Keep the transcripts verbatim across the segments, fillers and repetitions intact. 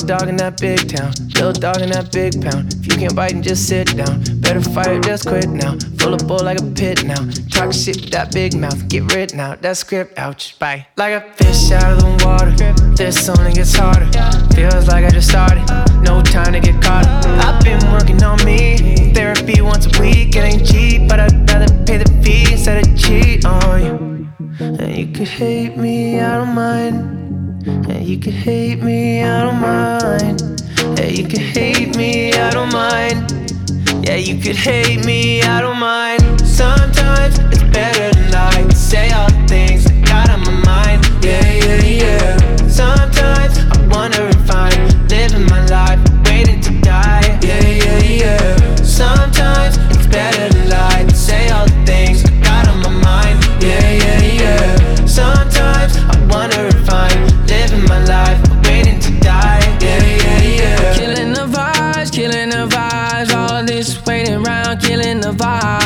dog in that big town, little dog in that big pound. If you can't bite and just sit down, better fight or just quit now. Full of bull like a pit now. Talk shit with that big mouth, get written out. That script, ouch, bye. Like a fish out of the water, this only gets harder. Feels like I just started, no time to get caught up. I've been working on me, therapy once a week. It ain't cheap, but I'd rather pay the fee instead of cheat on you. And you could hate me, I don't mind. And you could hate me, I don't mind. Yeah, you could hate me, I don't mind. Yeah, you could hate me, I don't mind. Sometimes it's better than I say all the things I got on my mind. Yeah, yeah, yeah. Sometimes I wonder if I'm living my life, waiting to die. Yeah, yeah, yeah. Sometimes it's better than I say all the things I got on my mind. Yeah, yeah, yeah. Sometimes I wonder if I'm living my life, waiting to die. Yeah, yeah, yeah. Killing the vibes, killing the vibes. All this waiting around, killing the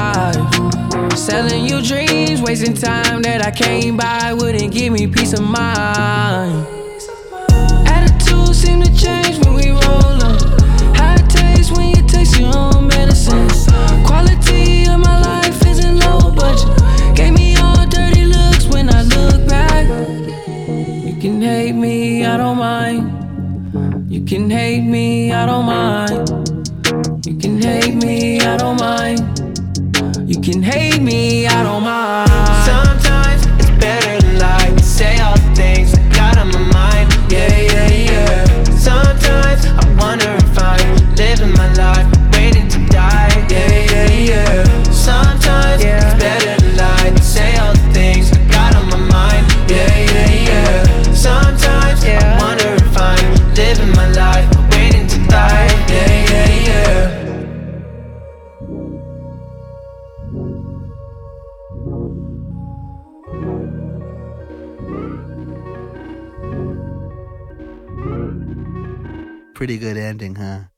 vibes. Selling you dreams, wasting time that I can't buy. Wouldn't give me peace of mind. Attitudes seem to change when we roll up. How it tastes when you taste your own medicine. Quality of my life isn't low budget. Gave me all dirty looks when I look back. You can hate me, I don't mind. You can hate me, I don't mind. You can hate me, I don't mind. You can hate me, I don't mind. Sometimes it's better than lie, say all the things I got on my mind. Yeah, yeah, yeah. Sometimes I wonder if I'm living my life, waiting to die. Yeah, yeah, yeah. Sometimes yeah. It's better than lie, say all the things I got on my mind. Yeah, yeah, yeah. Sometimes yeah. I wonder if I'm living my life, waiting to die. Yeah, yeah, yeah. Pretty good ending, huh?